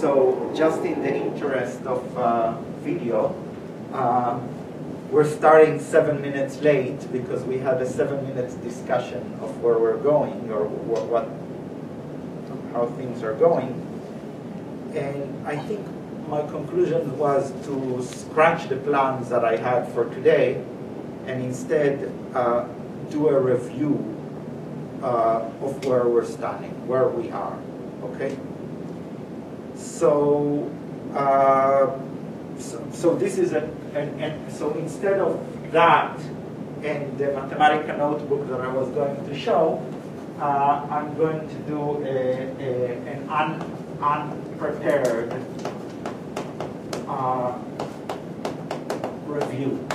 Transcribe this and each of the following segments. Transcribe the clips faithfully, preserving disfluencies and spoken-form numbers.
so just in the interest of uh, video, uh, we're starting seven minutes late because we had a seven minutes discussion of where we're going or what, what how things are going. And I think my conclusion was to scratch the plans that I had for today and instead uh, do a review uh, of where we're standing, where we are, okay? So, uh, so, so this is a, an, an, so instead of that and the Mathematica notebook that I was going to show, uh, I'm going to do a, a, an un, unprepared uh, review.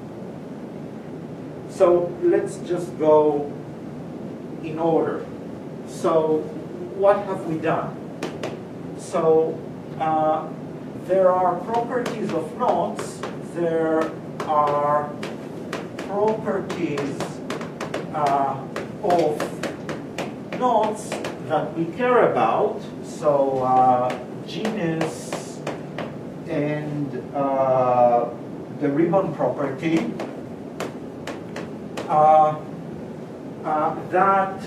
So let's just go in order. So what have we done? So uh, there are properties of knots. There are properties uh, of knots that we care about. So uh, genus and uh, the ribbon property. Uh, uh, that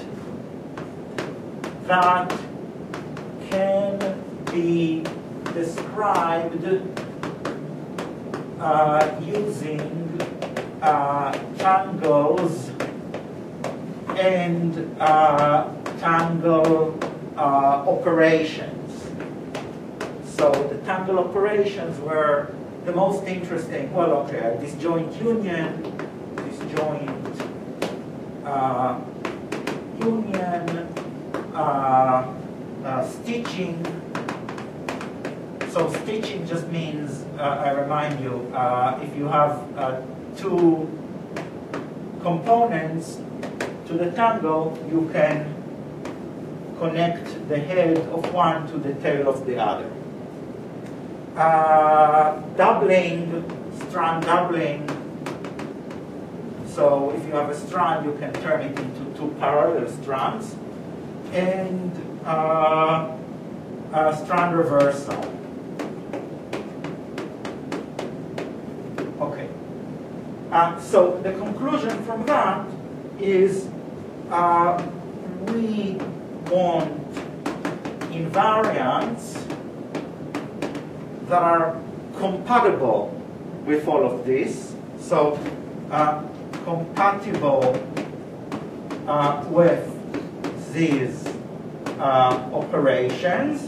that can be described uh, using uh, tangles and uh, tangle uh, operations. So the tangle operations were the most interesting. Well, okay, disjoint union, disjoint uh, union, uh, uh, stitching. So stitching just means, uh, I remind you, uh, if you have uh, two components to the tangle, you can connect the head of one to the tail of the other. Uh, doubling, strand doubling. So if you have a strand, you can turn it into two parallel strands. And uh, uh, strand reversal. Okay. Uh, so the conclusion from that is uh, we want invariants that are compatible with all of this. So uh, compatible uh, with these uh, operations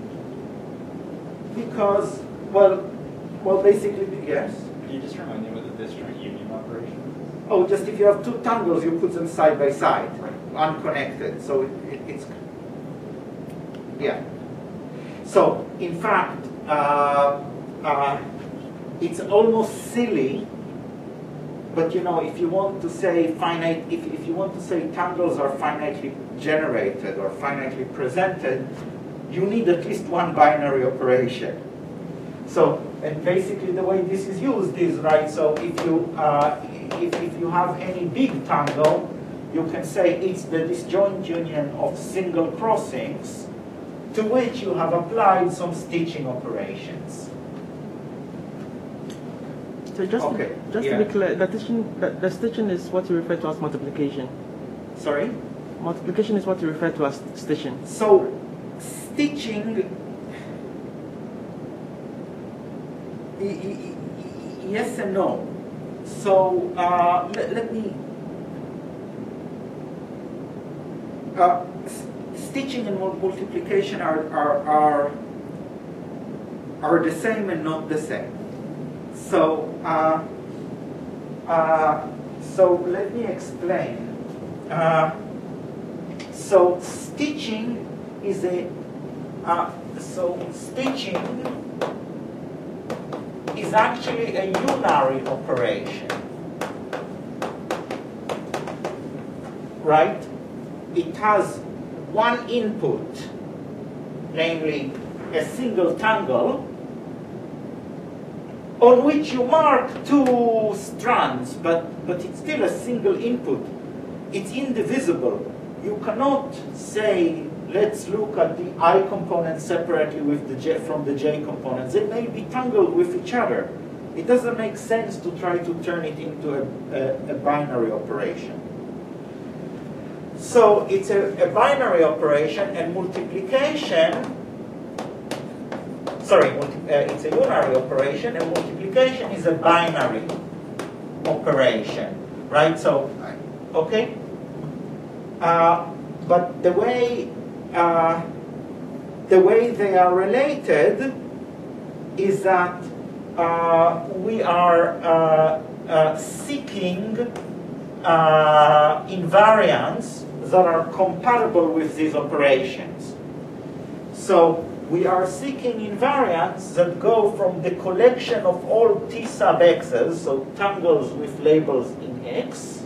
because, well, well, basically, yes. Can you just remind me what the disjoint union operation is? Oh, just if you have two tangles, you put them side by side, unconnected. So it, it, it's, yeah. So in fact, uh, uh, it's almost silly. But you know, if you want to say finite, if, if you want to say tangles are finitely generated or finitely presented, you need at least one binary operation. So, and basically the way this is used is, right, so if you, uh, if, if you have any big tangle, you can say it's the disjoint union of single crossings to which you have applied some stitching operations. So just, okay. to, just yeah. to be clear, the stitching, the, the stitching is what you refer to as multiplication. Sorry? Multiplication is what you refer to as stitching. So stitching, yes and no. So uh, let, let me, uh, stitching and multiplication are, are, are, are the same and not the same. So, uh, uh, so let me explain. Uh, so stitching is a, uh, so stitching is actually a unary operation, right? It has one input, namely a single tangle, on which you mark two strands, but, but it's still a single input. It's indivisible. You cannot say let's look at the I components separately with the J, from the J components. They may be tangled with each other. It doesn't make sense to try to turn it into a, a, a binary operation. So it's a, a binary operation, and multiplication, sorry, multi, uh, it's a unary operation, and multiplication is a binary operation, right? So, okay? Uh, but the way, uh, the way they are related is that uh, we are uh, uh, seeking uh, invariants that are compatible with these operations. So we are seeking invariants that go from the collection of all T sub x's, so tangles with labels in X,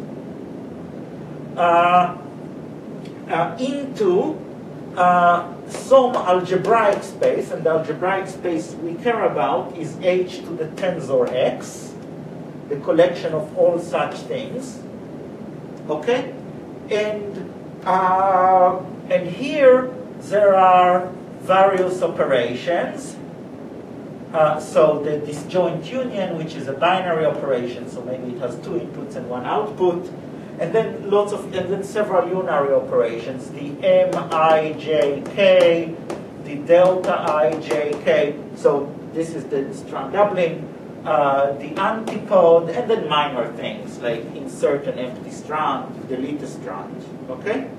uh, uh, into uh, some algebraic space, and the algebraic space we care about is H to the tensor X, the collection of all such things. Okay? And, uh, and here there are various operations. Uh, so the disjoint union, which is a binary operation, so maybe it has two inputs and one output, and then lots of, and then several unary operations, the M I J K, the delta I J K. So this is the strand doubling, uh, the antipode, and then minor things like insert an empty strand, delete a strand. Okay.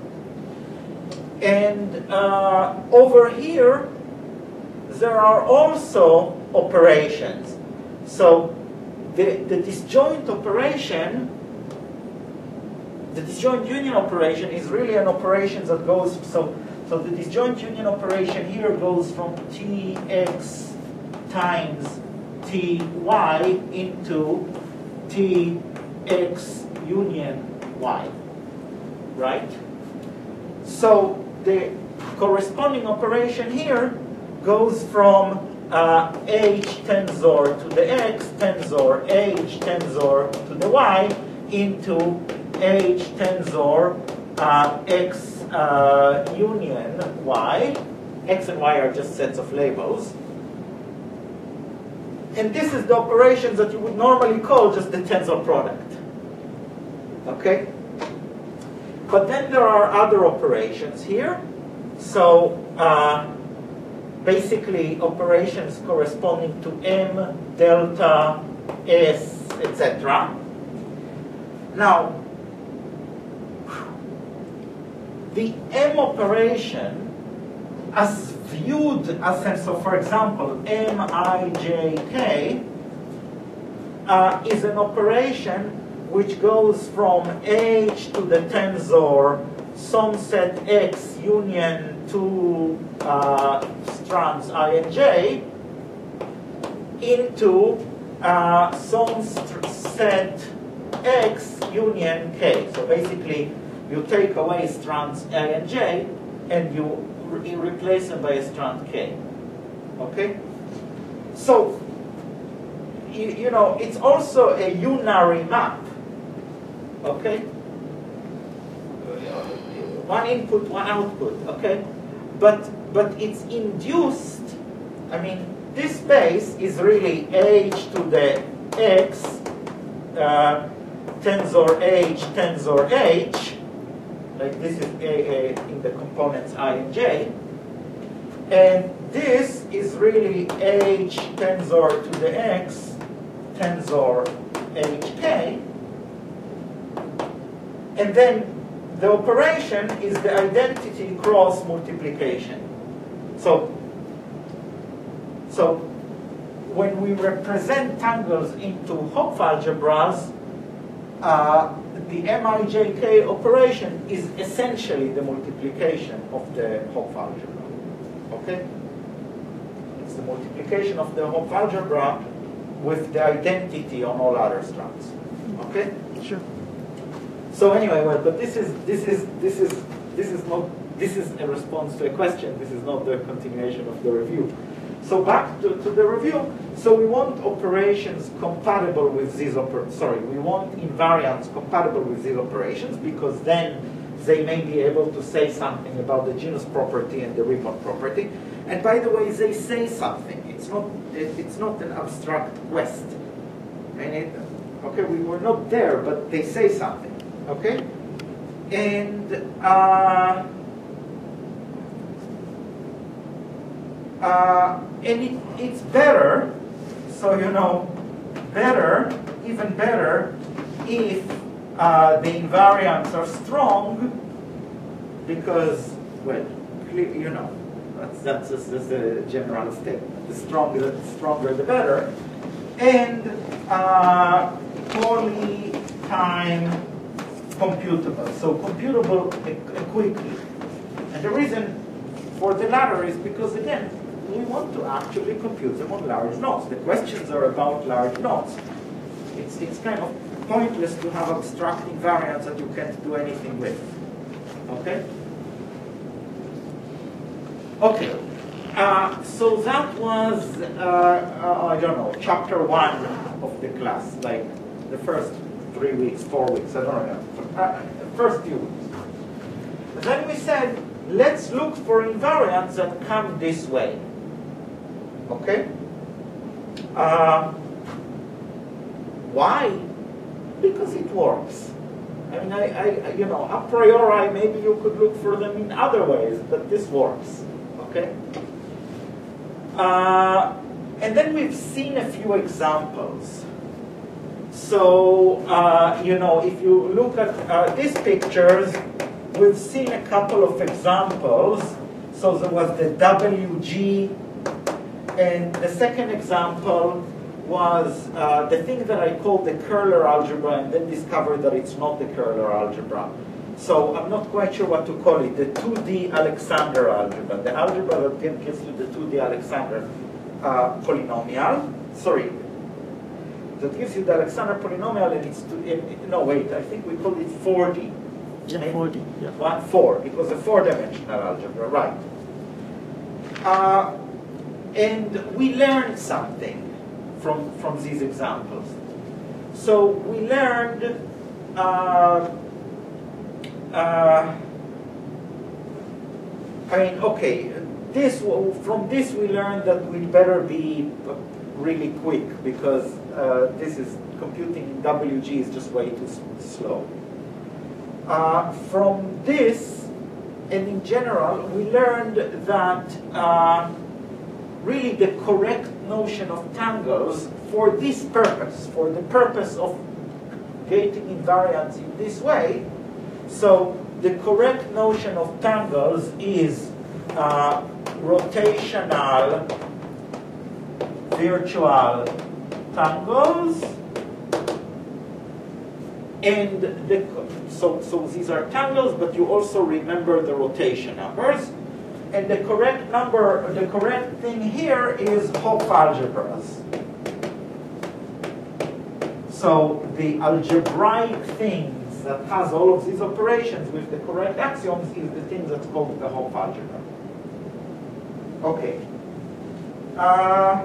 And uh, over here, there are also operations. So the, the disjoint operation, the disjoint union operation is really an operation that goes, so, so the disjoint union operation here goes from Tx times Ty into Tx union Y, right? So the corresponding operation here goes from uh, H tensor to the X tensor, H tensor to the Y into H tensor uh, X uh, union Y. X and Y are just sets of labels. And this is the operation that you would normally call just the tensor product. Okay? But then there are other operations here. So uh, basically operations corresponding to M, delta, S, et cetera. Now, the M operation, as viewed as, so for example, M I J K uh, is an operation which goes from H to the tensor some set X union two uh, strands I and J into uh, some set X union K. So basically, you take away strands A and J, and you re replace them by a strand K. Okay? So, you, you know, it's also a unary map. Okay? One input, one output. Okay? But, but it's induced, I mean, this space is really H to the X, uh, tensor H, tensor H, like this is a, a, in the components I and J, and this is really H tensor to the X, tensor H K, and then the operation is the identity cross multiplication. So, so when we represent tangles into Hopf algebras, uh, the M I J K operation is essentially the multiplication of the Hopf algebra. Okay? It's the multiplication of the Hopf algebra with the identity on all other strands. Okay? Sure. So anyway, well, but this is this is this is this is not this is a response to a question. This is not the continuation of the review. So back to, to the review. So we want operations compatible with these oper sorry, we want invariants compatible with these operations, because then they may be able to say something about the genus property and the ribbon property. And by the way, they say something. It's not, it, it's not an abstract quest. And it, okay, we were not there, but they say something. Okay? And uh, uh, and it, it's better, so you know, better, even better, if uh, the invariants are strong, because, well, you know, that's, that's, just, that's the general statement. The stronger, the stronger, the better. And uh, poly-time computable. So computable quickly. And the reason for the latter is because, again, we want to actually compute them on large nodes. The questions are about large nodes. It's, it's kind of pointless to have abstract invariants that you can't do anything with. Okay? Okay. Uh, so that was, uh, uh, I don't know, chapter one of the class, like the first three weeks, four weeks, I don't know, uh, first few weeks. Then we said, let's look for invariants that come this way. Okay? Uh, why? Because it works. I mean, I, I, you know, a priori, maybe you could look for them in other ways, but this works. Okay? Uh, and then we've seen a few examples. So, uh, you know, if you look at uh, these pictures, we've seen a couple of examples. So there was the W G, and the second example was uh, the thing that I called the Kerler algebra, and then discovered that it's not the Kerler algebra. So I'm not quite sure what to call it, the two D Alexander algebra, the algebra that gives you the two D Alexander uh, polynomial, sorry, that gives you the Alexander polynomial, and it's, two, it, no wait, I think we called it four D. Yeah, four D, yeah. One, four, it was a four-dimensional algebra, right. Uh, and we learned something from, from these examples. So we learned uh, Uh, I mean, okay, this, from this we learned that we'd better be really quick, because uh, this is computing in W G is just way too slow. Uh, from this, and in general, we learned that uh, really the correct notion of tangles for this purpose, for the purpose of gating invariants in this way. So the correct notion of tangles is uh, rotational virtual tangles, and the, so, so these are tangles, but you also remember the rotation numbers. And the correct number, the correct thing here is Hopf algebras. So the algebraic thing that has all of these operations with the correct axioms is the thing that's called the Hopf algebra. Okay. Uh,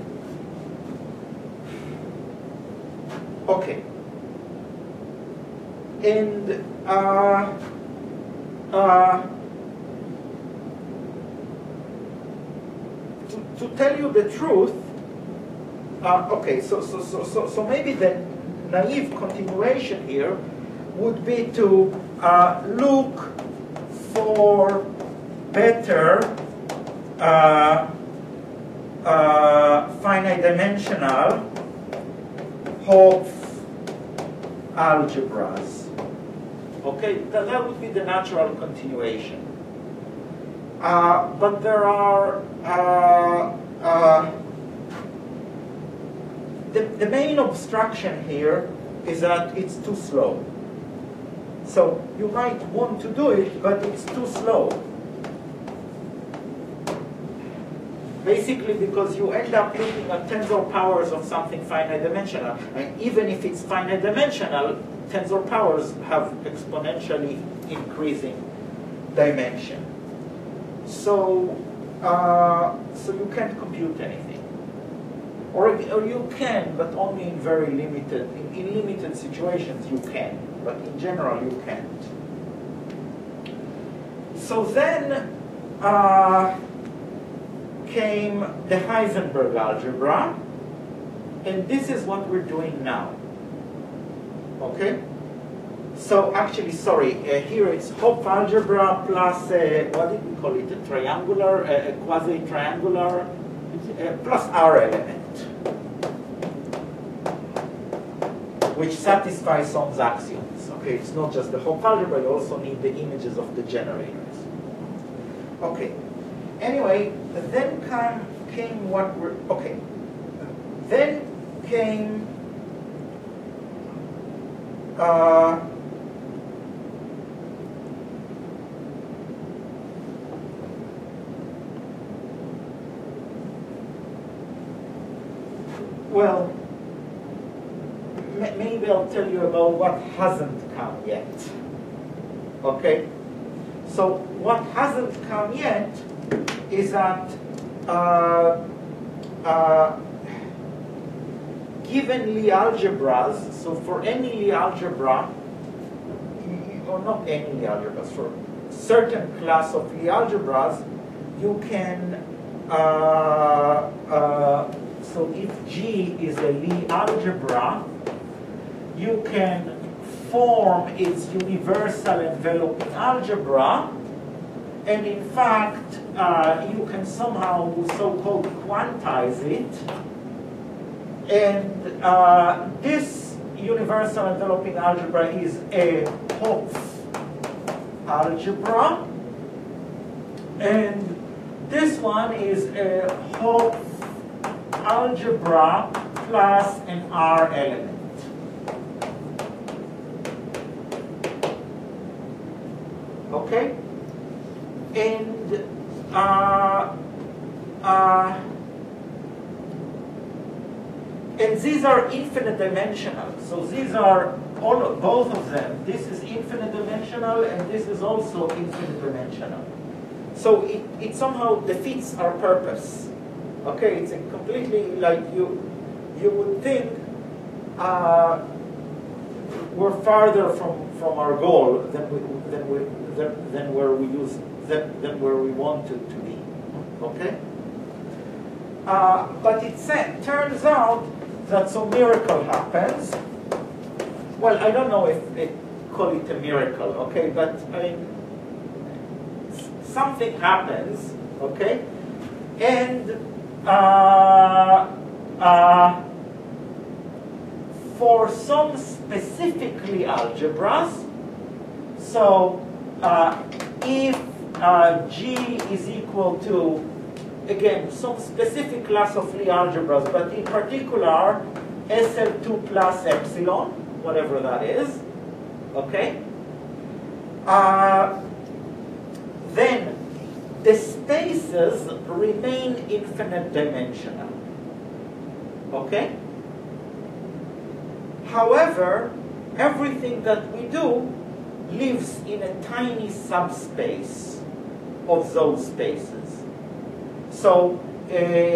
okay. And uh, uh, to, to tell you the truth, uh, okay, so, so, so, so, so maybe the naive continuation here would be to uh, look for better uh, uh, finite dimensional Hopf algebras. Okay, that, that would be the natural continuation. Uh, but there are uh, uh, the, the main obstruction here is that it's too slow. So you might want to do it, but it's too slow. Basically because you end up looking at tensor powers of something finite dimensional. And even if it's finite dimensional, tensor powers have exponentially increasing dimension. So, uh, so you can't compute anything. Or, or you can, but only in very limited, in, in limited situations you can. But in general, you can't. so then uh, came the Heisenberg algebra, and this is what we're doing now. Okay? So actually, sorry, uh, here it's Hopf algebra plus, uh, what did we call it, a triangular, uh, a quasi-triangular, uh, plus R element, which satisfies Sohn's axioms. Okay, it's not just the Hopf algebra, you also need the images of the generators. Okay, anyway, then came, came what we're, okay, then came, uh, well, maybe I'll tell you about what hasn't come yet. Okay? So what hasn't come yet is that uh, uh, given Lie algebras, so for any Lie algebra, or not any Lie algebras, for certain class of Lie algebras, you can uh, uh, so if G is a Lie algebra, you can form its universal enveloping algebra, and in fact, uh, you can somehow so-called quantize it. And uh, this universal enveloping algebra is a Hopf algebra, and this one is a Hopf algebra plus an R element. Okay? And uh, uh, and these are infinite dimensional. So these are all of, both of them. This is infinite dimensional, and this is also infinite dimensional. So it, it somehow defeats our purpose. Okay, it's a completely like you you would think uh, we're farther from, from our goal than we than we than, than where we use than, than where we wanted to be. Okay? Uh, but it sa- turns out that some miracle happens. Well, I don't know if they call it a miracle, okay, but I mean something happens, okay, and Uh, uh, for some specifically algebras, so uh, if uh, G is equal to, again, some specific class of Lie algebras, but in particular S L two plus epsilon, whatever that is, okay, uh, then the spaces remain infinite dimensional. Okay? However, everything that we do lives in a tiny subspace of those spaces. So uh, uh,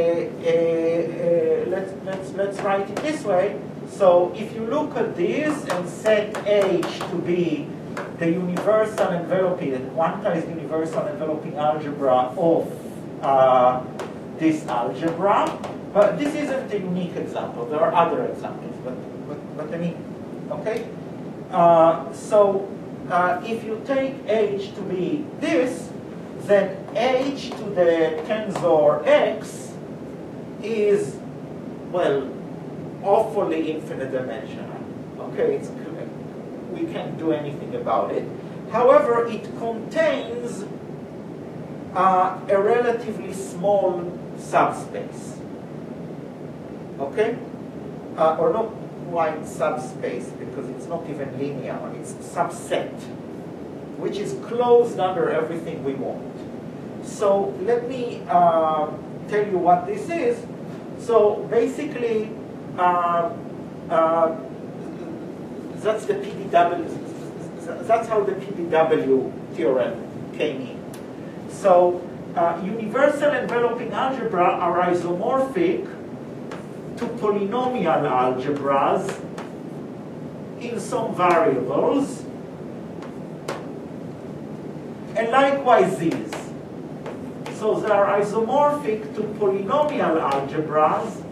uh, let's, let's, let's write it this way. So if you look at this and set H to be the universal enveloping, the quantized universal enveloping algebra of uh, this algebra. But this isn't a unique example. There are other examples, but, but, but I mean, okay? Uh, so uh, if you take H to be this, then H to the tensor X is, well, awfully infinite dimensional. Okay, it's we can't do anything about it. However, it contains uh, a relatively small subspace. Okay? Uh, or not quite subspace, because it's not even linear. It's subset, which is closed under everything we want. So let me uh, tell you what this is. So basically, uh, uh, that's the P D W. That's how the P D W theorem came in. So uh, universal enveloping algebra are isomorphic to polynomial algebras in some variables, And likewise these. So they are isomorphic to polynomial algebras,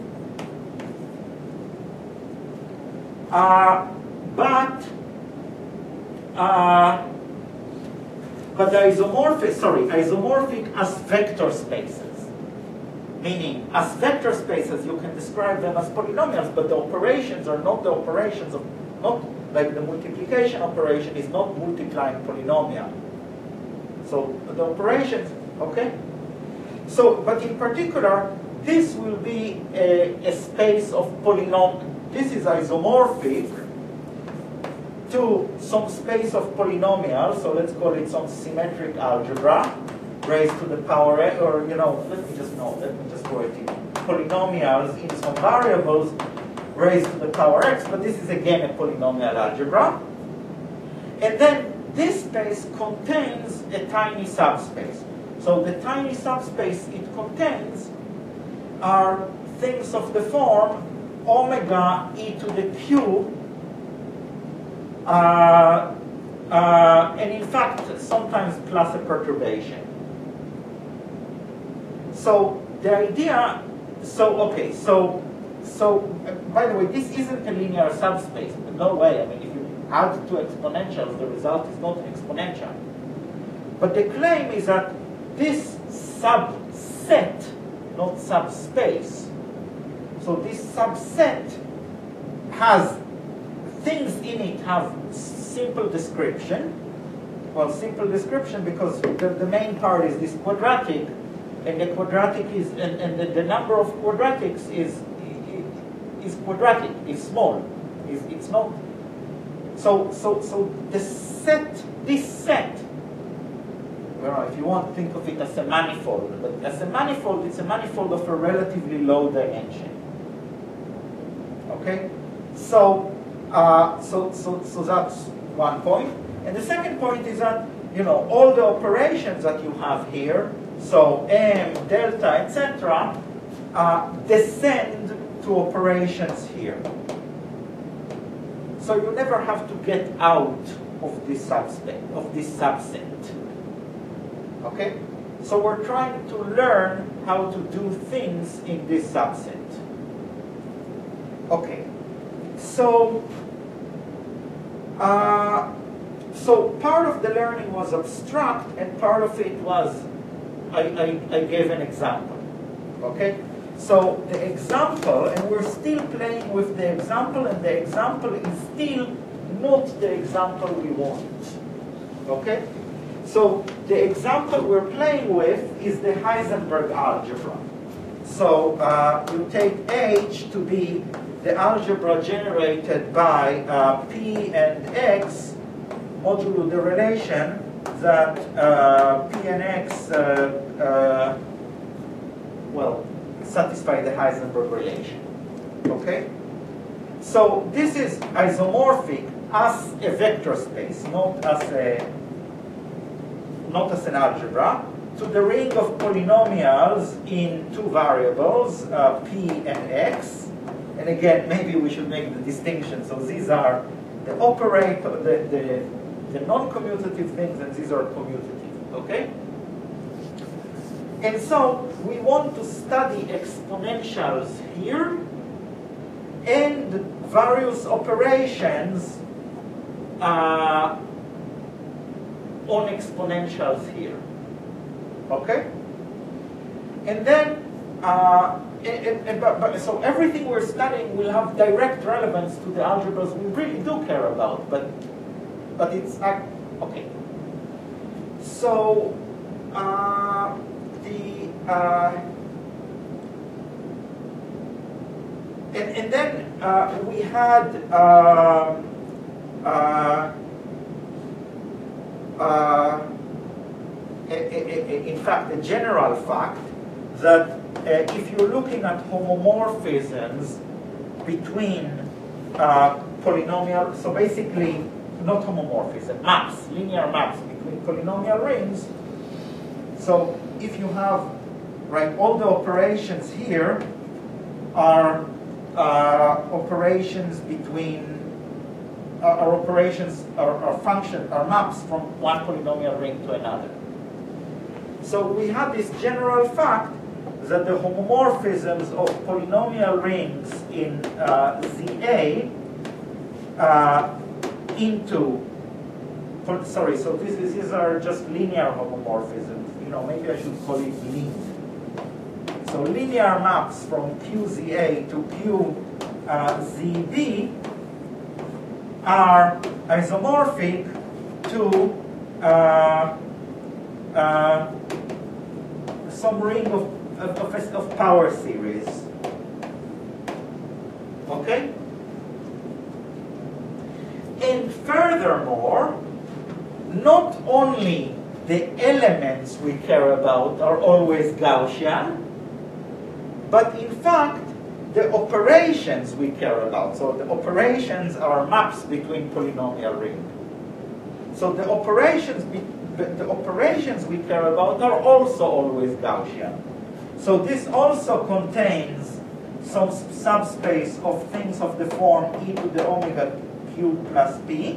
uh, but uh, but they're isomorphic, sorry, isomorphic as vector spaces. Meaning, as vector spaces, you can describe them as polynomials, but the operations are not the operations of, not like the multiplication operation is not multiplying polynomial. So the operations, okay? So, but in particular, this will be a, a space of polynomial. This is isomorphic to some space of polynomials, so let's call it some symmetric algebra, raised to the power, or, you know, let me just know, let me just write it. Polynomials in some variables raised to the power x, but this is again a polynomial algebra. And then this space contains a tiny subspace. So the tiny subspace it contains are things of the form omega e to the q, uh, uh, and in fact, sometimes plus a perturbation. So the idea, so okay, so so uh, by the way, this isn't a linear subspace. No way. I mean, if you add two exponentials, the result is not exponential. But the claim is that this subset, not subspace, so this subset has things in it have simple description. Well, simple description because the, the main part is this quadratic, and the quadratic is, and, and the, the number of quadratics is is quadratic, is small, is it's not. So so so the set, this set. Well, if you want to think of it as a manifold, but as a manifold, it's a manifold of a relatively low dimension. Okay, so uh, so so so that's one point, and the second point is that you know all the operations that you have here. So m, delta, et cetera, uh, descend to operations here. So you never have to get out of this subset. Of this subset. Okay. So we're trying to learn how to do things in this subset. Okay. So. Uh, so part of the learning was abstract, and part of it was. I, I, I gave an example, okay? So the example, and we're still playing with the example, and the example is still not the example we want, okay? So the example we're playing with is the Heisenberg algebra. So uh, you take H to be the algebra generated by uh, P and X modulo the relation that uh, P and X, uh, uh, well, satisfy the Heisenberg relation. Okay? So this is isomorphic as a vector space, not as a, not as an algebra, to the ring of polynomials in two variables, uh, P and X. And again, maybe we should make the distinction. So these are the operator, the, the the non-commutative things, and these are commutative, okay? And so we want to study exponentials here and various operations uh, on exponentials here, okay? And then, uh, and, and, and, but, but, so everything we're studying will have direct relevance to the algebras we really do care about, but But it's uh, okay. So uh, the uh, and and then uh, we had uh, uh, uh, a, a, a, in fact a general fact that uh, if you're looking at homomorphisms between uh, polynomial, so basically. Not homomorphism, maps, linear maps between polynomial rings. So if you have, right, all the operations here are uh, operations between, uh, are operations, are, are functions, are maps from one polynomial ring to another. So we have this general fact that the homomorphisms of polynomial rings in uh, Z A uh, into, sorry, so this is, these are just linear homomorphisms. You know, maybe I should call it lin. So linear maps from Q Z A to Q uh, Z B are isomorphic to uh, uh, some ring of, of, of, of power series. Okay? And furthermore, not only the elements we care about are always Gaussian, but in fact, the operations we care about. So the operations are maps between polynomial rings. So the operations, be, the operations we care about are also always Gaussian. So this also contains some subspace of things of the form e to the omega q plus p.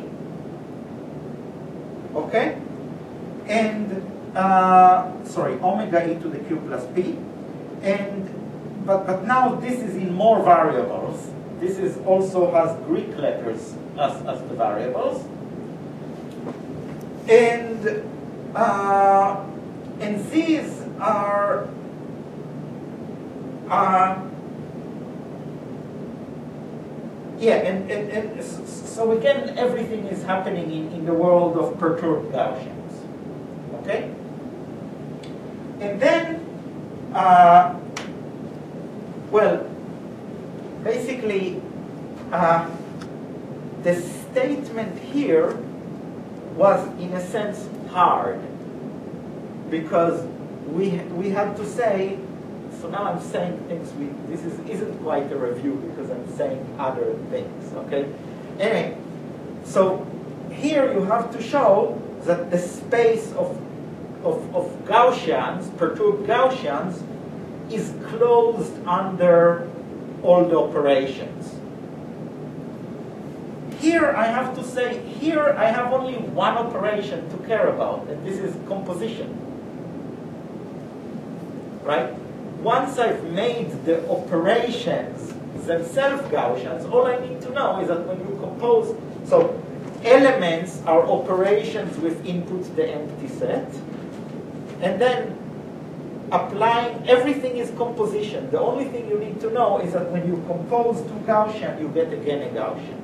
Okay? And, uh, sorry, omega e to the q plus p. And, but, but now this is in more variables. This is also has Greek letters as, as the variables. And, uh, and these are, uh, yeah, and, and, and so again, everything is happening in, in the world of perturbed Gaussians. Okay? And then, uh, well, basically, uh, the statement here was, in a sense, hard, because we we had to say. So now I'm saying things. We this is isn't quite a review because I'm saying other things. Okay. Anyway, so here you have to show that the space of of, of Gaussians, perturbed Gaussians, is closed under all the operations. Here I have to say, here I have only one operation to care about, and this is composition. Right? Once I've made the operations themselves Gaussians, all I need to know is that when you compose, so elements are operations with input the empty set, and then applying, everything is composition. The only thing you need to know is that when you compose two Gaussian, you get again a Gaussian,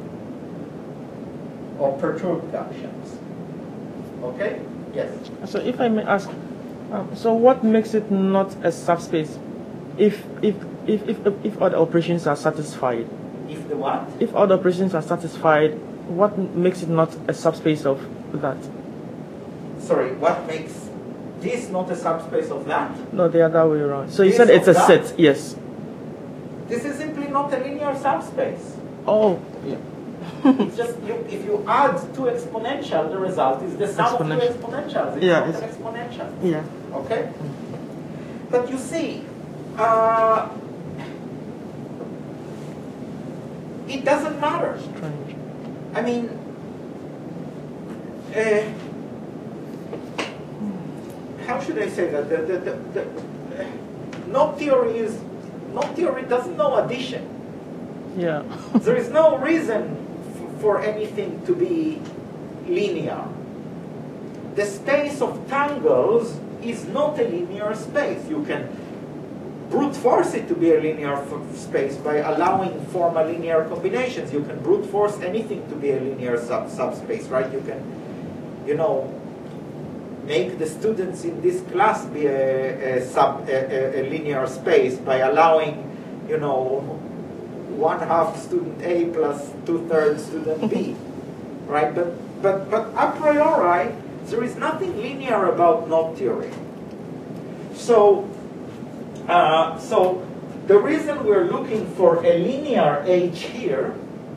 or perturbed Gaussians. Okay? Yes? So if I may ask, um, so what makes it not a subspace if, if, if, if, if all the operations are satisfied? If the what? If all the operations are satisfied, what makes it not a subspace of that? Sorry, what makes this not a subspace of that? No, the other way around. So you This said it's a of that? set, yes. This is simply not a linear subspace. Oh, yeah. It's just, you, if you add two exponential, the result is the sum of two Exponential. exponentials. It's Yeah, not it's- an exponential. Yeah. Okay? But you see, uh, it doesn't matter. Strange. I mean, uh, how should I say that? The, the, the, the, uh, knot theory is, knot theory doesn't know addition. Yeah. There is no reason f for anything to be linear. The space of tangles is not a linear space. You can brute force it to be a linear f space by allowing formal linear combinations. You can brute force anything to be a linear sub subspace, right? You can, you know, make the students in this class be a, a sub a, a, a linear space by allowing, you know, one half student A plus two thirds student B, right? But but but a priori, there is nothing linear about knot theory. So. Uh, so the reason we're looking for a linear H here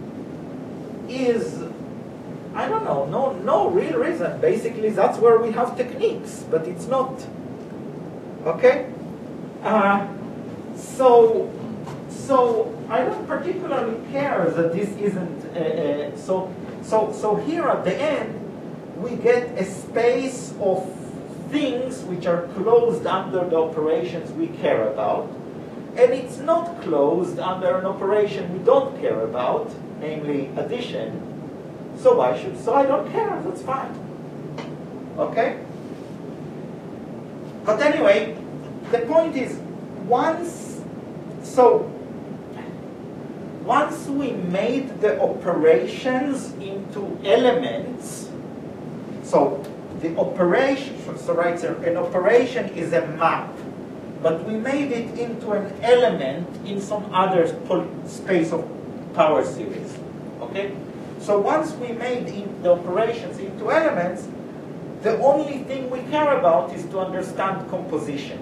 is, I don't know, no, no real reason. Basically, that's where we have techniques, but it's not. Okay? Uh, so, so I don't particularly care that this isn't, uh, uh, so, so, so here at the end, we get a space of things which are closed under the operations we care about, and it's not closed under an operation we don't care about, namely addition. So I should, so I don't care, that's fine. Okay? But anyway, the point is, once, so, once we made the operations into elements, so the operation, so right, so an operation is a map, but we made it into an element in some other space of power series, okay? So once we made in the operations into elements, the only thing we care about is to understand composition.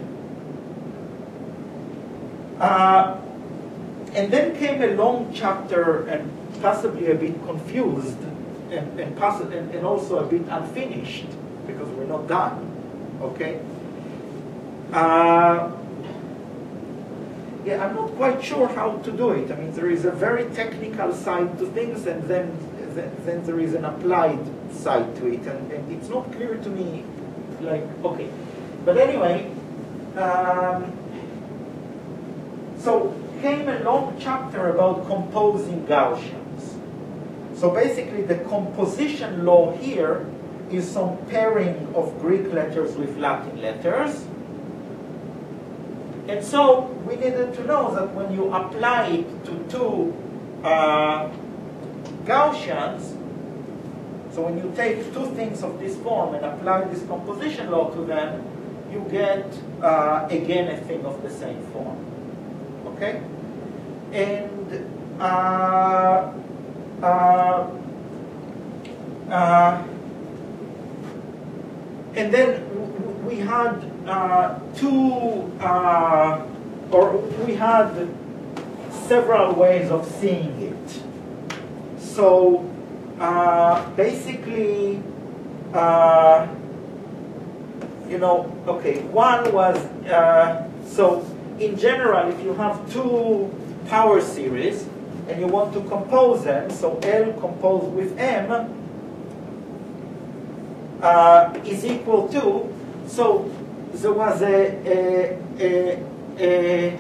Uh, and then came a long chapter, and possibly a bit confused, and, and, possibly, and, and also a bit unfinished, because we're not done, okay? Uh, yeah, I'm not quite sure how to do it. I mean, there is a very technical side to things, and then, then, then there is an applied side to it, and, and it's not clear to me, like, okay. But anyway, um, so came a long chapter about composing Gaussians. So basically the composition law here is some pairing of Greek letters with Latin letters. And so we needed to know that when you apply it to two uh, Gaussians, so when you take two things of this form and apply this composition law to them, you get, uh, again, a thing of the same form. Okay? And, uh, uh, uh, and then we had uh, two, uh, or we had several ways of seeing it. So, uh, basically, uh, you know, okay, one was, uh, so in general, if you have two power series and you want to compose them, so L composed with M uh, is equal to, so there was a, a, a, a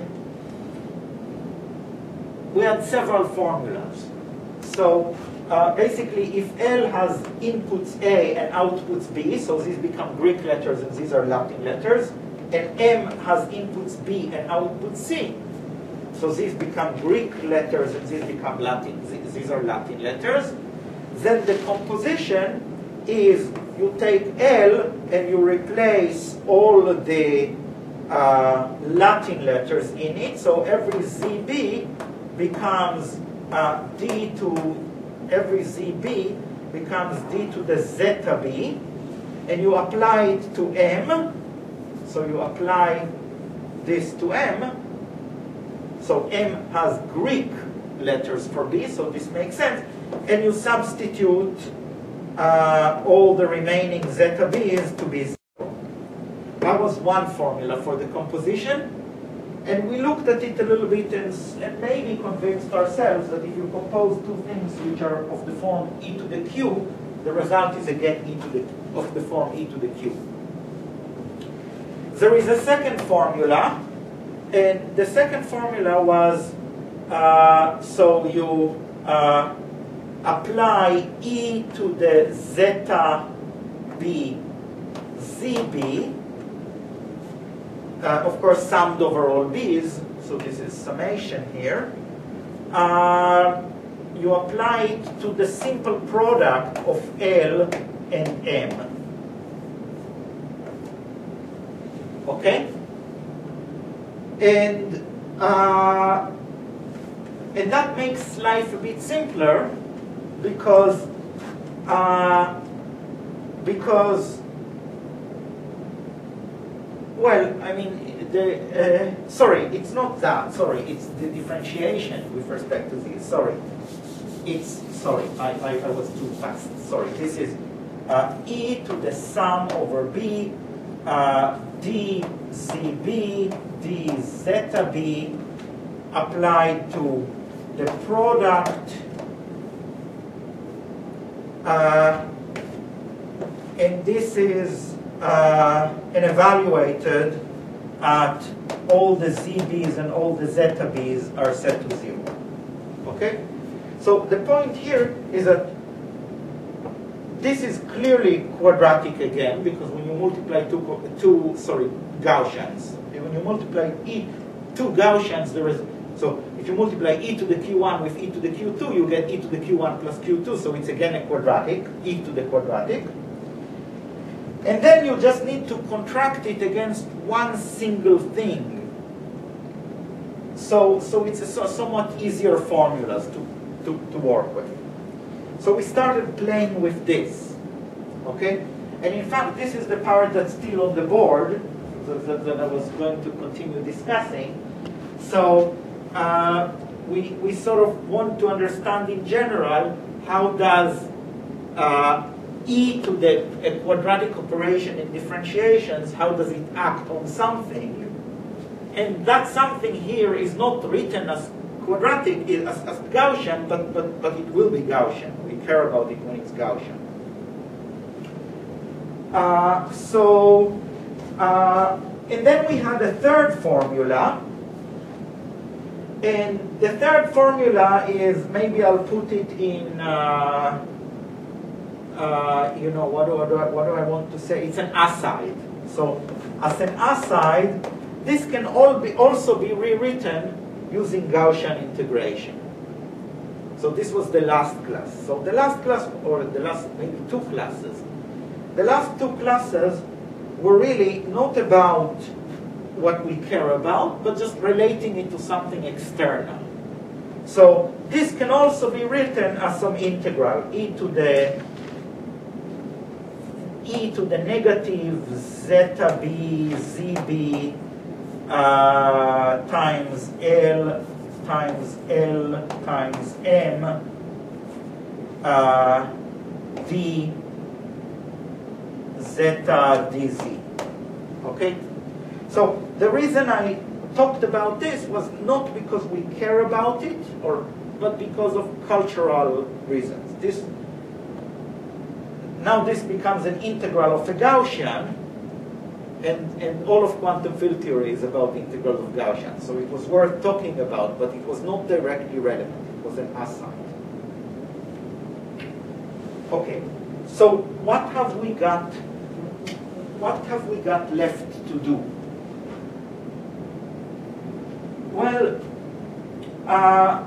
we had several formulas. So uh, basically, if L has inputs A and outputs B, so these become Greek letters and these are Latin letters, and M has inputs B and outputs C, so these become Greek letters and these become Latin, these are Latin letters, then the composition is you take L and you replace all the uh, Latin letters in it, so every Z B becomes uh, D to, every Z B becomes D to the zeta B, and you apply it to M, so you apply this to M, so M has Greek letters for B, so this makes sense, and you substitute uh, all the remaining zeta B's to be zero. That was one formula for the composition. And we looked at it a little bit and, and maybe convinced ourselves that if you compose two things which are of the form e to the q, the result is again e to the, of the form e to the q. There is a second formula, and the second formula was, uh, so you uh, apply e to the zeta b zb, Uh, of course, summed over all b's, so this is summation here. Uh, you apply it to the simple product of L and M. Okay? And, uh, and that makes life a bit simpler because, uh, because well, I mean, the, uh, sorry, it's not that, sorry, it's the differentiation with respect to this, sorry. It's, sorry, I, I, I was too fast, sorry. This is uh, e to the sum over b, uh, d zb, d zeta b, applied to the product, uh, and this is uh, and evaluated at all the z b's and all the zeta b's are set to zero. Okay? So the point here is that this is clearly quadratic again, because when you multiply two, two sorry, Gaussians, when you multiply e two Gaussians, there is, so if you multiply e to the q one with e to the q two, you get e to the q one plus q two, so it's again a quadratic, e to the quadratic. And then you just need to contract it against one single thing. So, so it's a so, somewhat easier formulas to, to, to work with. So we started playing with this, okay? And in fact, this is the part that's still on the board that, that, that I was going to continue discussing. So uh, we, we sort of want to understand in general, how does uh, e to the a quadratic operation in differentiations, how does it act on something? And that something here is not written as quadratic, as, as Gaussian, but, but, but it will be Gaussian. We care about it when it's Gaussian. Uh, so, uh, and then we had a third formula. And the third formula is, maybe I'll put it in, uh, uh, you know, what do, what, do I, what do I want to say? It's an aside. So, as an aside, this can all be also be rewritten using Gaussian integration. So this was the last class. So the last class, or the last maybe two classes, the last two classes were really not about what we care about, but just relating it to something external. So this can also be written as some integral, e to the e to the negative zeta b zb uh, times L times L times M uh, d zeta dz. Okay? So the reason I talked about this was not because we care about it, or but because of cultural reasons. This now this becomes an integral of a Gaussian, and, and all of quantum field theory is about integrals of Gaussian. So it was worth talking about, but it was not directly relevant. It was an aside. Okay, so what have we got? What have we got left to do? Well, uh,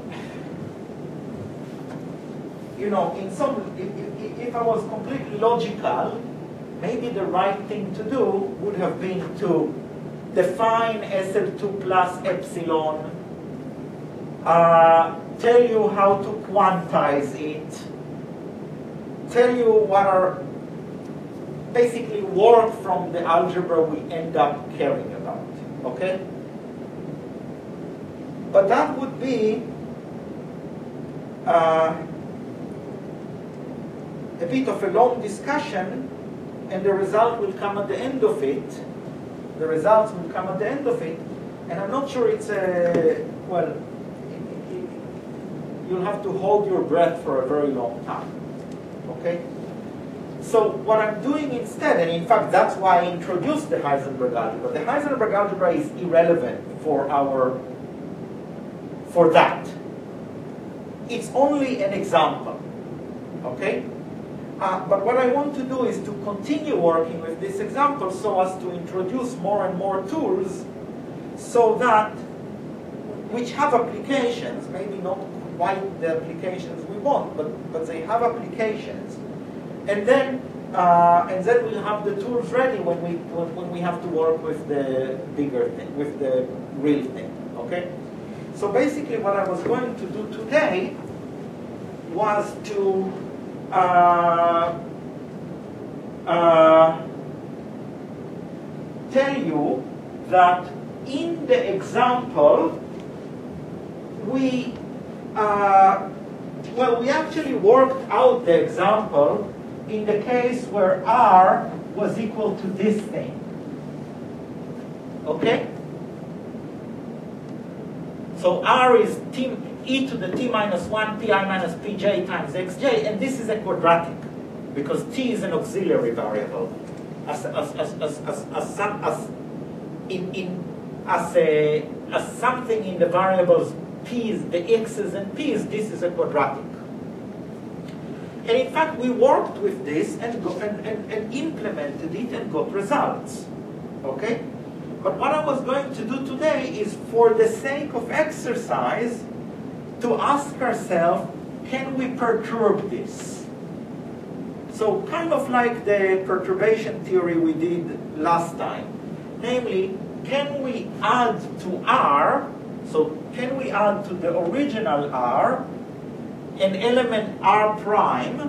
you know, in some, if, if, if I was completely logical, maybe the right thing to do would have been to define S L two plus epsilon, uh, tell you how to quantize it, tell you what are basically work from the algebra we end up caring about, okay? But that would be uh, a bit of a long discussion, and the result will come at the end of it. The results will come at the end of it, and I'm not sure it's a, well, it, it, it, you'll have to hold your breath for a very long time, okay? So what I'm doing instead, and in fact that's why I introduced the Heisenberg algebra. The Heisenberg algebra is irrelevant for our, for that. It's only an example, okay? Uh, but what I want to do is to continue working with this example so as to introduce more and more tools so that, which have applications, maybe not quite the applications we want, but, but they have applications. And then, uh, and then we'll have the tools ready when we, when, when we have to work with the bigger thing, with the real thing, okay? So basically what I was going to do today was to uh, uh, tell you that in the example, we, uh, well, we actually worked out the example in the case where R was equal to this thing. Okay? So R is t, e to the t minus one pi minus pj times xj, and this is a quadratic, because t is an auxiliary variable. as, as, as, as, as, as, some, as, in, in, as, a, as something in the variables p's, the x's and p's, this is a quadratic. And in fact, we worked with this and, go, and, and, and implemented it and got results. Okay? But what I was going to do today is, for the sake of exercise, to ask ourselves, can we perturb this? So kind of like the perturbation theory we did last time. Namely, can we add to R, so can we add to the original R an element R prime,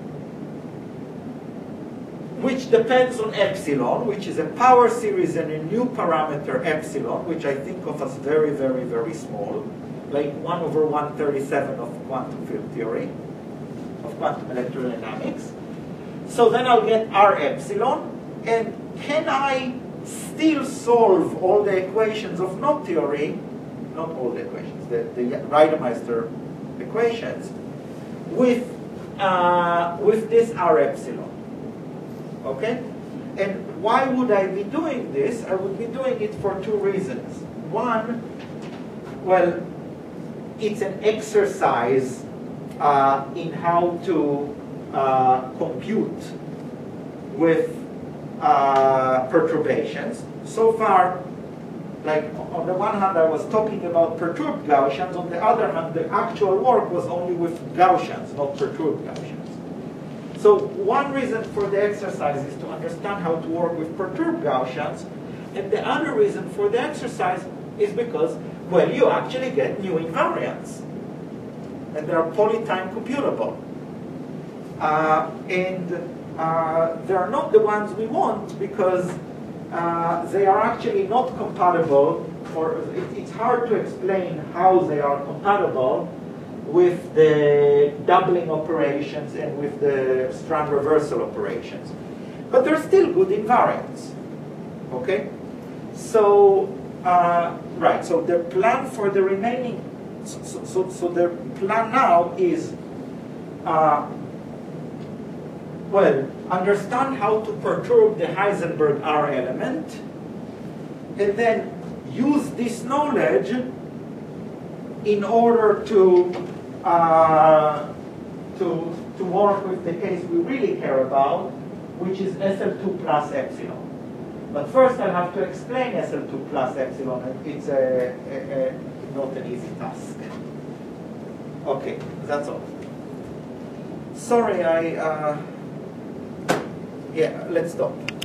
which depends on epsilon, which is a power series and a new parameter epsilon, which I think of as very, very, very small, like one over one thirty-seven of quantum field theory, of quantum electrodynamics. So then I'll get R epsilon, and can I still solve all the equations of knot theory, not all the equations, the, the Reidemeister equations, with, uh, with this R epsilon? Okay? And why would I be doing this? I would be doing it for two reasons. One, well, it's an exercise uh, in how to uh, compute with uh, perturbations. So far, like on the one hand, I was talking about perturbed Gaussians. On the other hand, the actual work was only with Gaussians, not perturbed Gaussians. So one reason for the exercise is to understand how to work with perturbed Gaussians. And the other reason for the exercise is because, well, you actually get new invariants. And they are polytime computable. Uh, and uh, they are not the ones we want, because uh, they are actually not compatible, or it, it's hard to explain how they are compatible with the doubling operations and with the strand reversal operations. But they're still good invariants. Okay? So, uh, right, so the plan for the remaining, so, so, so the plan now is, uh, well, understand how to perturb the Heisenberg R element, and then use this knowledge in order to uh, to to work with the case we really care about, which is S L two plus epsilon. But first, I have to explain S L two plus epsilon, and it's a, a, a not an easy task. Okay, that's all. Sorry, I uh, yeah, let's stop.